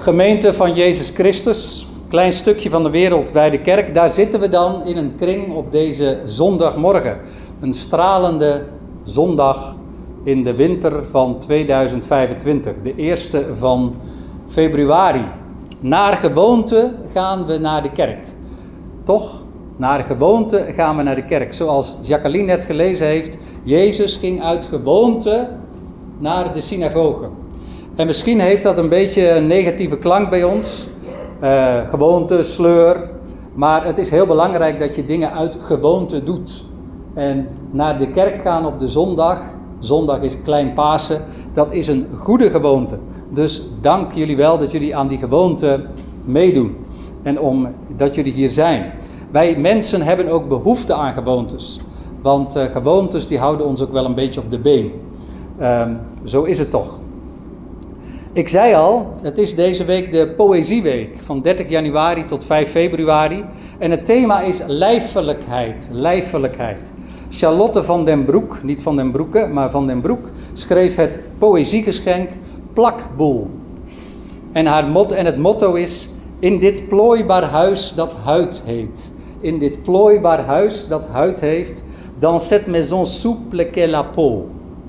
Gemeente van Jezus Christus, klein stukje van de wereldwijde kerk, daar zitten we dan in een kring op deze zondagmorgen. Een stralende zondag in de winter van 2025, de eerste van februari. Naar gewoonte gaan we naar de kerk. Toch? Naar gewoonte gaan we naar de kerk. Zoals Jacqueline net gelezen heeft, Jezus ging uit gewoonte naar de synagoge. En misschien heeft dat een beetje een negatieve klank bij ons. Gewoonte, sleur. Maar het is heel belangrijk dat je dingen uit gewoonte doet. En naar de kerk gaan op de zondag. Zondag is klein Pasen. Dat is een goede gewoonte. Dus dank jullie wel dat jullie aan die gewoonte meedoen. En dat jullie hier zijn. Wij mensen hebben ook behoefte aan gewoontes. Want gewoontes die houden ons ook wel een beetje op de been. Zo is het toch. Ik zei al, het is deze week de Poëzieweek van 30 januari tot 5 februari. En het thema is lijfelijkheid, lijfelijkheid. Charlotte van den Broek, niet van den Broeke, maar van den Broek, schreef het poëziegeschenk Plakboel. En het motto is, in dit plooibaar huis dat huid heet. In dit plooibaar huis dat huid heeft, dans cette maison souple qu'est la peau.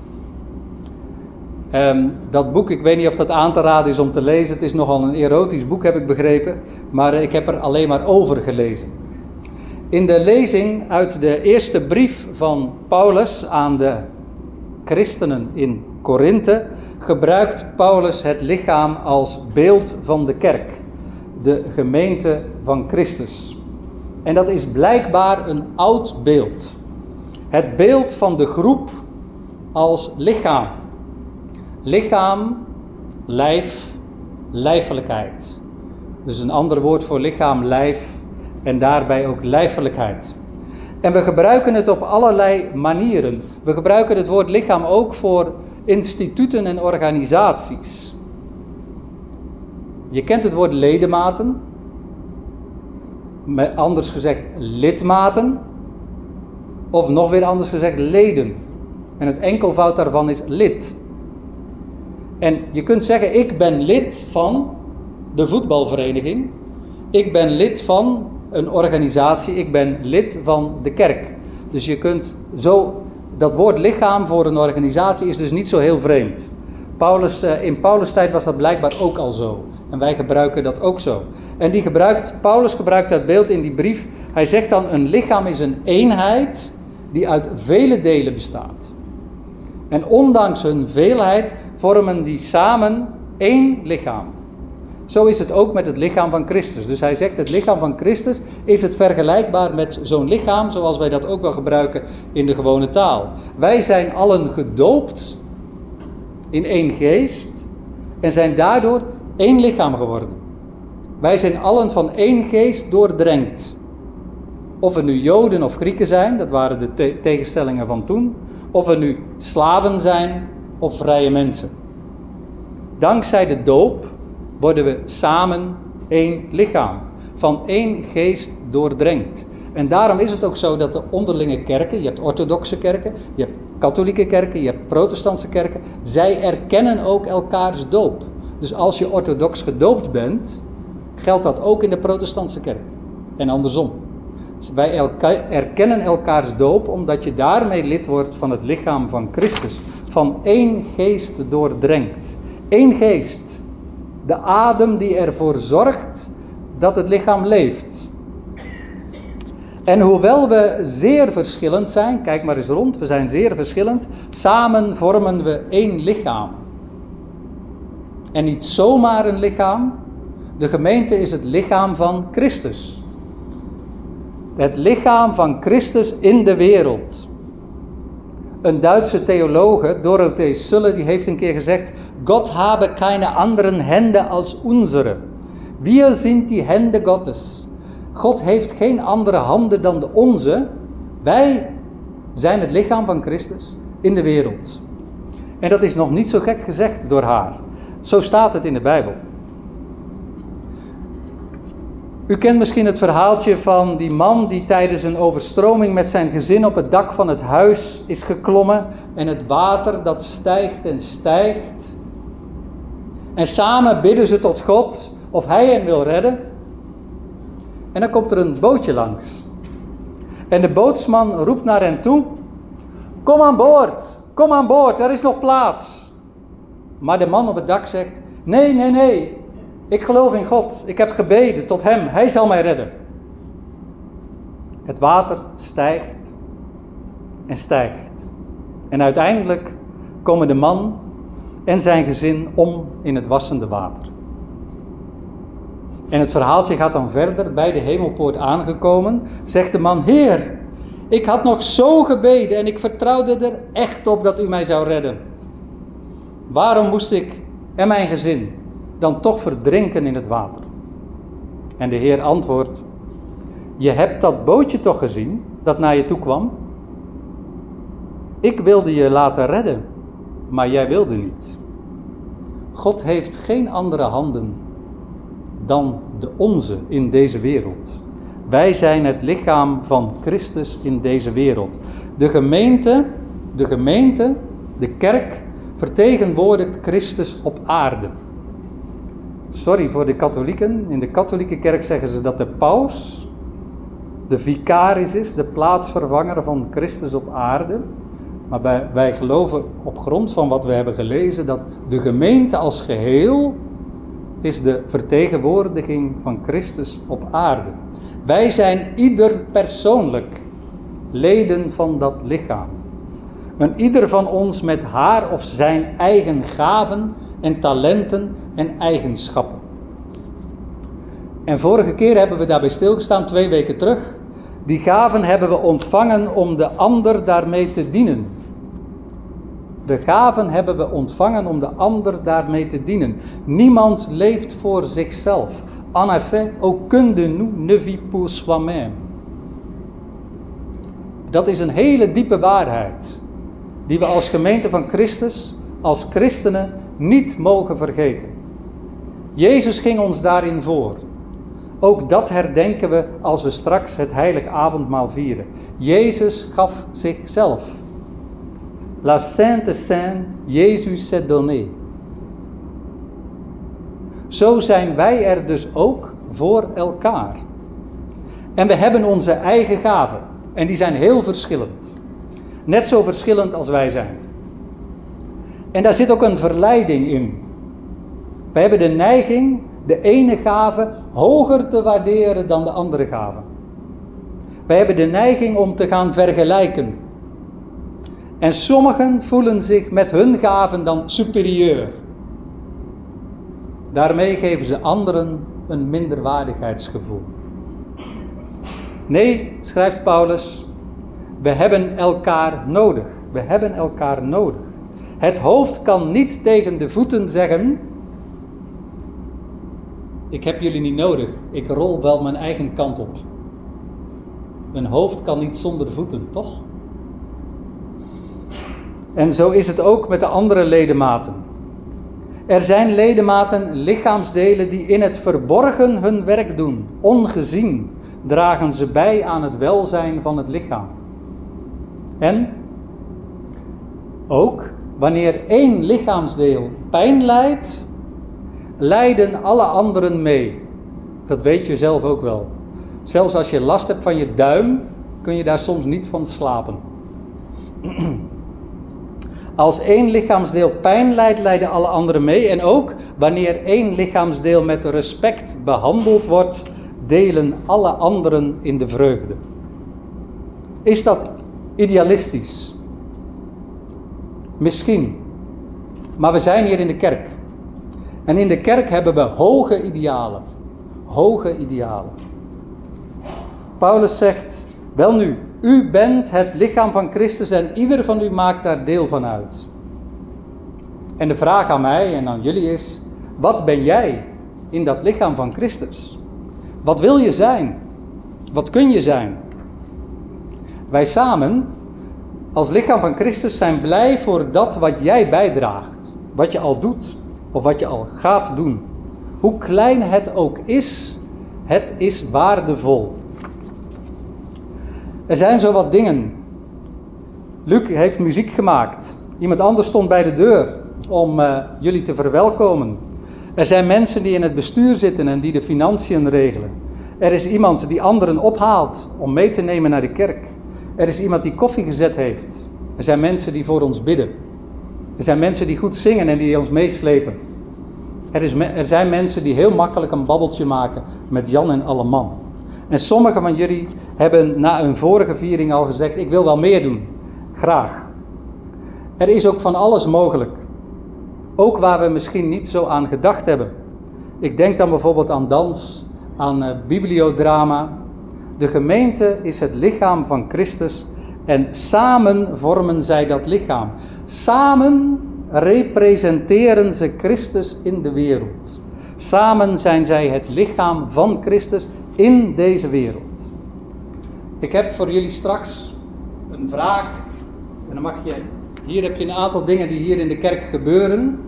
Dat boek, ik weet niet of dat aan te raden is om te lezen. Het is nogal een erotisch boek, heb ik begrepen. Maar ik heb er alleen maar over gelezen. In de lezing uit de eerste brief van Paulus aan de christenen in Korinthe gebruikt Paulus het lichaam als beeld van de kerk. De gemeente van Christus. En dat is blijkbaar een oud beeld. Het beeld van de groep als lichaam. Lichaam, lijf, lijfelijkheid. Dus een ander woord voor lichaam, lijf en daarbij ook lijfelijkheid. En we gebruiken het op allerlei manieren. We gebruiken het woord lichaam ook voor instituten en organisaties. Je kent het woord ledematen. Anders gezegd lidmaten. Of nog weer anders gezegd leden. En het enkelvoud daarvan is lid. En je kunt zeggen, ik ben lid van de voetbalvereniging. Ik ben lid van een organisatie. Ik ben lid van de kerk. Dus je kunt zo, dat woord lichaam voor een organisatie is dus niet zo heel vreemd. In Paulus' tijd was dat blijkbaar ook al zo. En wij gebruiken dat ook zo. En Paulus gebruikt dat beeld in die brief. Hij zegt dan, een lichaam is een eenheid die uit vele delen bestaat. En ondanks hun veelheid vormen die samen één lichaam. Zo is het ook met het lichaam van Christus. Dus hij zegt, het lichaam van Christus, is het vergelijkbaar met zo'n lichaam zoals wij dat ook wel gebruiken in de gewone taal. Wij zijn allen gedoopt in één geest en zijn daardoor één lichaam geworden. Wij zijn allen van één geest doordrenkt. Of er nu Joden of Grieken zijn, dat waren de tegenstellingen van toen. Of er nu slaven zijn of vrije mensen. Dankzij de doop worden we samen één lichaam. Van één geest doordrenkt. En daarom is het ook zo dat de onderlinge kerken, je hebt orthodoxe kerken, je hebt katholieke kerken, je hebt protestantse kerken. Zij erkennen ook elkaars doop. Dus als je orthodox gedoopt bent, geldt dat ook in de protestantse kerk. En andersom. Wij erkennen elkaars doop omdat je daarmee lid wordt van het lichaam van Christus. Van één geest doordrenkt. Eén geest. De adem die ervoor zorgt dat het lichaam leeft. En hoewel we zeer verschillend zijn, kijk maar eens rond, we zijn zeer verschillend. Samen vormen we één lichaam. En niet zomaar een lichaam. De gemeente is het lichaam van Christus. Het lichaam van Christus in de wereld. Een Duitse theologe, Dorothee Sulle, die heeft een keer gezegd: Gott habe keine anderen Hände als unsere. Wir sind die Hände Gottes. God heeft geen andere handen dan de onze. Wij zijn het lichaam van Christus in de wereld. En dat is nog niet zo gek gezegd door haar. Zo staat het in de Bijbel. U kent misschien het verhaaltje van die man die tijdens een overstroming met zijn gezin op het dak van het huis is geklommen en het water dat stijgt en stijgt. En samen bidden ze tot God of hij hen wil redden. En dan komt er een bootje langs. En de bootsman roept naar hen toe: kom aan boord, er is nog plaats. Maar de man op het dak zegt: nee, ik geloof in God, ik heb gebeden tot hem, hij zal mij redden. Het water stijgt en stijgt. En uiteindelijk komen de man en zijn gezin om in het wassende water. En het verhaaltje gaat dan verder. Bij de hemelpoort aangekomen, zegt de man: Heer, ik had nog zo gebeden en ik vertrouwde er echt op dat u mij zou redden. Waarom moest ik en mijn gezin dan toch verdrinken in het water? En de Heer antwoordt: je hebt dat bootje toch gezien dat naar je toe kwam? Ik wilde je laten redden, maar jij wilde niet. God heeft geen andere handen dan de onze in deze wereld. Wij zijn het lichaam van Christus in deze wereld. De gemeente, de kerk, vertegenwoordigt Christus op aarde. Sorry voor de katholieken. In de katholieke kerk zeggen ze dat de paus de vicaris is, de plaatsvervanger van Christus op aarde. Maar wij geloven op grond van wat we hebben gelezen dat de gemeente als geheel is de vertegenwoordiging van Christus op aarde. Wij zijn ieder persoonlijk leden van dat lichaam. En ieder van ons met haar of zijn eigen gaven en talenten en eigenschappen. En vorige keer hebben we daarbij stilgestaan, 2 weken terug. Die gaven hebben we ontvangen om de ander daarmee te dienen. De gaven hebben we ontvangen om de ander daarmee te dienen. Niemand leeft voor zichzelf. En effet, aucun de nous ne vit pour soi-même. Dat is een hele diepe waarheid, die we als gemeente van Christus, als christenen, niet mogen vergeten. Jezus ging ons daarin voor. Ook dat herdenken we als we straks het heilig avondmaal vieren. Jezus gaf zichzelf. La Sainte Seine, Jésus s'est donné. Zo zijn wij er dus ook voor elkaar. En we hebben onze eigen gaven. En die zijn heel verschillend. Net zo verschillend als wij zijn. En daar zit ook een verleiding in. We hebben de neiging de ene gave hoger te waarderen dan de andere gave. Wij hebben de neiging om te gaan vergelijken. En sommigen voelen zich met hun gaven dan superieur. Daarmee geven ze anderen een minderwaardigheidsgevoel. Nee, schrijft Paulus, we hebben elkaar nodig. We hebben elkaar nodig. Het hoofd kan niet tegen de voeten zeggen: ik heb jullie niet nodig, ik rol wel mijn eigen kant op. Een hoofd kan niet zonder voeten, toch? En zo is het ook met de andere ledematen. Er zijn ledematen, lichaamsdelen die in het verborgen hun werk doen. Ongezien dragen ze bij aan het welzijn van het lichaam. En ook wanneer één lichaamsdeel pijn lijdt, lijden alle anderen mee. Dat weet je zelf ook wel. Zelfs als je last hebt van je duim, kun je daar soms niet van slapen. Als één lichaamsdeel pijn lijdt, lijden alle anderen mee. En ook wanneer één lichaamsdeel met respect behandeld wordt, delen alle anderen in de vreugde. Is dat idealistisch? Misschien. Maar we zijn hier in de kerk. En in de kerk hebben we hoge idealen. Hoge idealen. Paulus zegt: welnu, u bent het lichaam van Christus en ieder van u maakt daar deel van uit. En de vraag aan mij en aan jullie is: wat ben jij in dat lichaam van Christus? Wat wil je zijn? Wat kun je zijn? Wij samen, als lichaam van Christus, zijn blij voor dat wat jij bijdraagt. Wat je al doet of wat je al gaat doen. Hoe klein het ook is, het is waardevol. Er zijn zo wat dingen. Luc heeft muziek gemaakt. Iemand anders stond bij de deur om jullie te verwelkomen. Er zijn mensen die in het bestuur zitten en die de financiën regelen. Er is iemand die anderen ophaalt om mee te nemen naar de kerk. Er is iemand die koffie gezet heeft. Er zijn mensen die voor ons bidden. Er zijn mensen die goed zingen en die ons meeslepen. Er zijn mensen die heel makkelijk een babbeltje maken met Jan en alle man. En sommigen van jullie hebben na een vorige viering al gezegd, ik wil wel meer doen. Graag. Er is ook van alles mogelijk. Ook waar we misschien niet zo aan gedacht hebben. Ik denk dan bijvoorbeeld aan dans, aan bibliodrama. De gemeente is het lichaam van Christus en samen vormen zij dat lichaam. Samen representeren ze Christus in de wereld. Samen zijn zij het lichaam van Christus in deze wereld. Ik heb voor jullie straks een vraag. En dan hier heb je een aantal dingen die hier in de kerk gebeuren.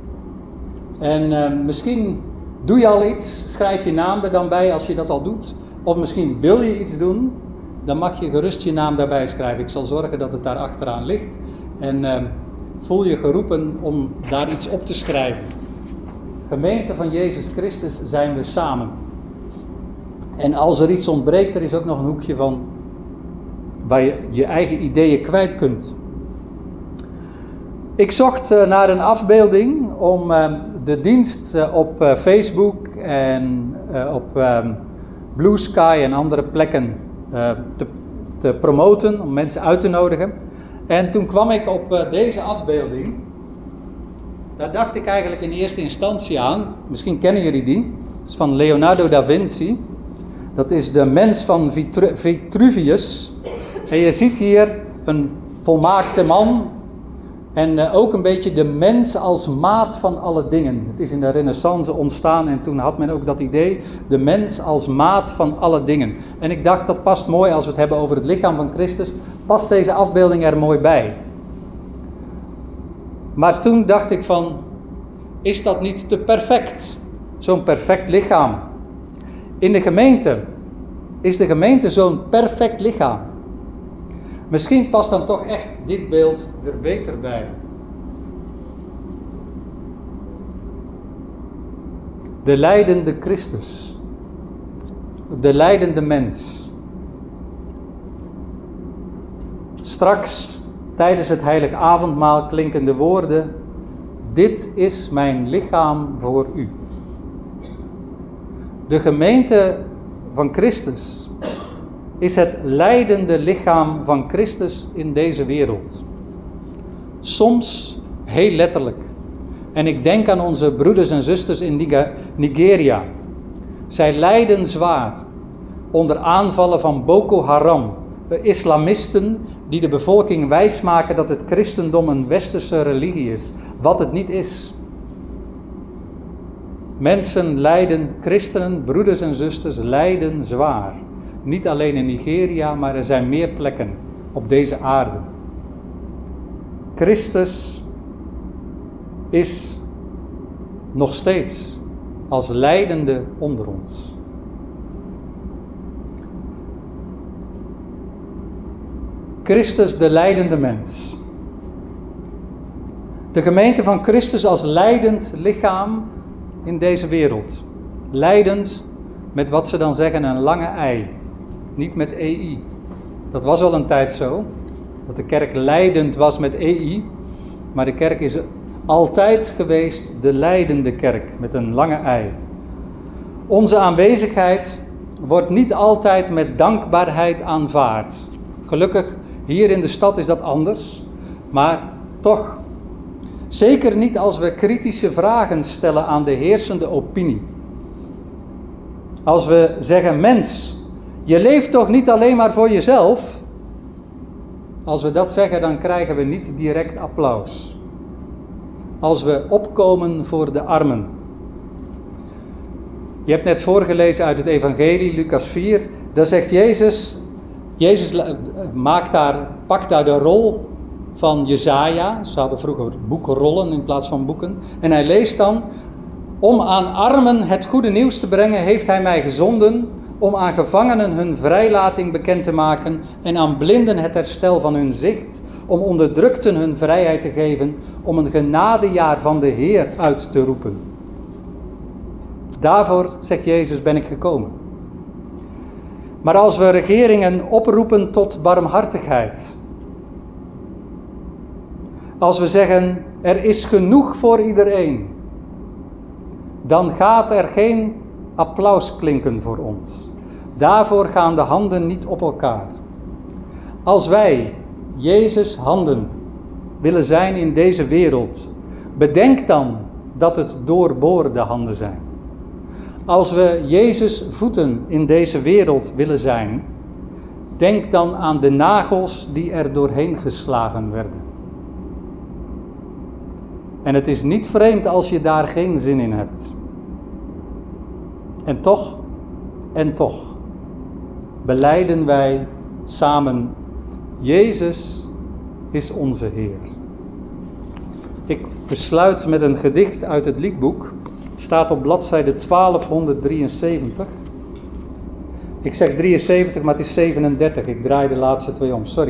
En misschien doe je al iets, schrijf je naam er dan bij als je dat al doet. Of misschien wil je iets doen, dan mag je gerust je naam daarbij schrijven. Ik zal zorgen dat het daar achteraan ligt. En voel je geroepen om daar iets op te schrijven. Gemeente van Jezus Christus zijn we samen. En als er iets ontbreekt, er is ook nog een hoekje van waar je je eigen ideeën kwijt kunt. Ik zocht naar een afbeelding om de dienst op Facebook en op Blue Sky en andere plekken te promoten, om mensen uit te nodigen. En toen kwam ik op deze afbeelding. Daar dacht ik eigenlijk in eerste instantie aan. Misschien kennen jullie die. Dat is van Leonardo da Vinci. Dat is de mens van Vitruvius. En je ziet hier een volmaakte man. En ook een beetje de mens als maat van alle dingen. Het is in de Renaissance ontstaan en toen had men ook dat idee. De mens als maat van alle dingen. En ik dacht dat past mooi als we het hebben over het lichaam van Christus. Past deze afbeelding er mooi bij. Maar toen dacht ik van, is dat niet te perfect? Zo'n perfect lichaam. In de gemeente is de gemeente zo'n perfect lichaam. Misschien past dan toch echt dit beeld er beter bij. De lijdende Christus. De lijdende mens. Straks, tijdens het heilig avondmaal klinken de woorden: dit is mijn lichaam voor u. De gemeente van Christus is het lijdende lichaam van Christus in deze wereld. Soms heel letterlijk. En ik denk aan onze broeders en zusters in Nigeria. Zij lijden zwaar onder aanvallen van Boko Haram, de islamisten die de bevolking wijsmaken dat het christendom een westerse religie is, wat het niet is. Mensen lijden, christenen, broeders en zusters lijden zwaar. Niet alleen in Nigeria, maar er zijn meer plekken op deze aarde. Christus is nog steeds als lijdende onder ons. Christus, de lijdende mens. De gemeente van Christus als lijdend lichaam in deze wereld. Lijdend met wat ze dan zeggen een lange ei. Niet met EI. Dat was al een tijd zo. Dat de kerk lijdend was met EI. Maar de kerk is altijd geweest de lijdende kerk met een lange ei. Onze aanwezigheid wordt niet altijd met dankbaarheid aanvaard. Gelukkig, hier in de stad is dat anders. Maar toch, zeker niet als we kritische vragen stellen aan de heersende opinie. Als we zeggen, mens, je leeft toch niet alleen maar voor jezelf? Als we dat zeggen, dan krijgen we niet direct applaus. Als we opkomen voor de armen. Je hebt net voorgelezen uit het evangelie, Lucas 4. Daar zegt Jezus pakt daar de rol van Jesaja. Ze hadden vroeger boekenrollen in plaats van boeken. En hij leest dan: om aan armen het goede nieuws te brengen, heeft hij mij gezonden. Om aan gevangenen hun vrijlating bekend te maken en aan blinden het herstel van hun zicht, om onderdrukten hun vrijheid te geven, om een genadejaar van de Heer uit te roepen. Daarvoor, zegt Jezus, ben ik gekomen. Maar als we regeringen oproepen tot barmhartigheid, als we zeggen, er is genoeg voor iedereen, dan gaat er geen applaus klinken voor ons. Daarvoor gaan de handen niet op elkaar. Als wij Jezus' handen willen zijn in deze wereld, bedenk dan dat het doorboorde handen zijn. Als we Jezus' voeten in deze wereld willen zijn, denk dan aan de nagels die er doorheen geslagen werden. En het is niet vreemd als je daar geen zin in hebt. En toch, belijden wij samen, Jezus is onze Heer. Ik besluit met een gedicht uit het liedboek. Het staat op bladzijde 1273. Ik zeg 73, maar het is 37. Ik draai de laatste twee om, sorry.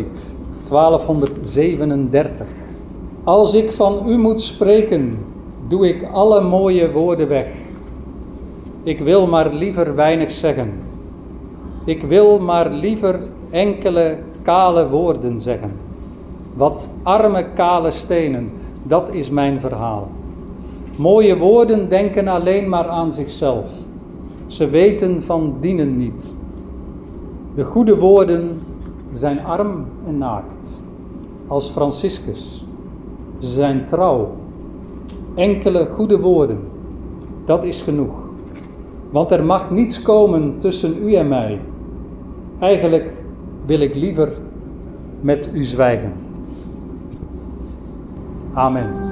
1237. Als ik van u moet spreken, doe ik alle mooie woorden weg. Ik wil maar liever weinig zeggen. Ik wil maar liever enkele kale woorden zeggen. Wat arme kale stenen, dat is mijn verhaal. Mooie woorden denken alleen maar aan zichzelf. Ze weten van dienen niet. De goede woorden zijn arm en naakt, als Franciscus. Ze zijn trouw. Enkele goede woorden, dat is genoeg. Want er mag niets komen tussen u en mij. Eigenlijk wil ik liever met u zwijgen. Amen.